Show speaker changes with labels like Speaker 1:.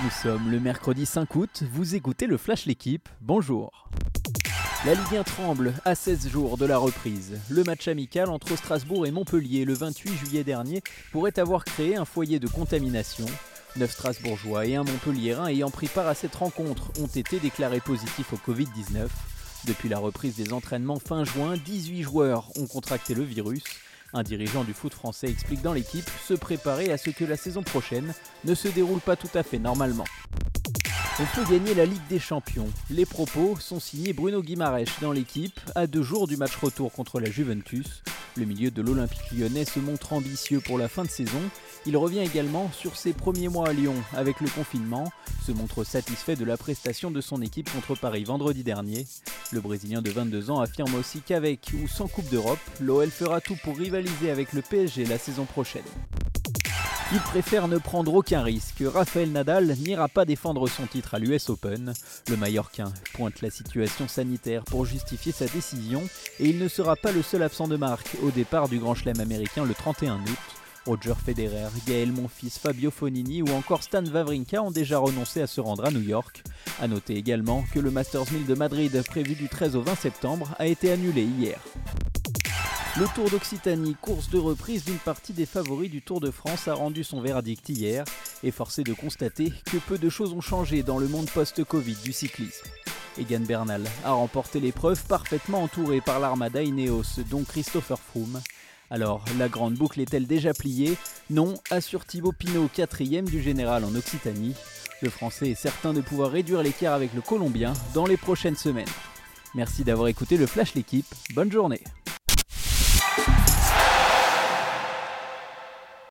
Speaker 1: Nous sommes le mercredi 5 août, vous écoutez le Flash L'équipe, bonjour. La Ligue 1 tremble à 16 jours de la reprise. Le match amical entre Strasbourg et Montpellier le 28 juillet dernier pourrait avoir créé un foyer de contamination. 9 Strasbourgeois et un Montpelliérain ayant pris part à cette rencontre ont été déclarés positifs au Covid-19. Depuis la reprise des entraînements fin juin, 18 joueurs ont contracté le virus. Un dirigeant du foot français explique dans l'équipe se préparer à ce que la saison prochaine ne se déroule pas tout à fait normalement. On peut gagner la Ligue des Champions. Les propos sont signés Bruno Guimaraes dans l'équipe, à 2 jours du match retour contre la Juventus. Le milieu de l'Olympique lyonnais se montre ambitieux pour la fin de saison. Il revient également sur ses premiers mois à Lyon avec le confinement, se montre satisfait de la prestation de son équipe contre Paris vendredi dernier. Le Brésilien de 22 ans affirme aussi qu'avec ou sans Coupe d'Europe, l'OL fera tout pour rivaliser avec le PSG la saison prochaine. Il préfère ne prendre aucun risque. Rafael Nadal n'ira pas défendre son titre à l'US Open. Le Mallorquin pointe la situation sanitaire pour justifier sa décision et il ne sera pas le seul absent de marque au départ du Grand Chelem américain le 31 août. Roger Federer, Gaël Monfils, Fabio Fognini ou encore Stan Wawrinka ont déjà renoncé à se rendre à New York. A noter également que le Masters 1000 de Madrid, prévu du 13 au 20 septembre, a été annulé hier. Le Tour d'Occitanie, course de reprise d'une partie des favoris du Tour de France, a rendu son verdict hier et forcé de constater que peu de choses ont changé dans le monde post-Covid du cyclisme. Egan Bernal a remporté l'épreuve parfaitement entouré par l'armada Ineos, dont Christopher Froome. Alors, la grande boucle est-elle déjà pliée? Non, assure Thibaut Pinot, 4e du général en Occitanie. Le Français est certain de pouvoir réduire l'écart avec le Colombien dans les prochaines semaines. Merci d'avoir écouté le Flash L'équipe, bonne journée.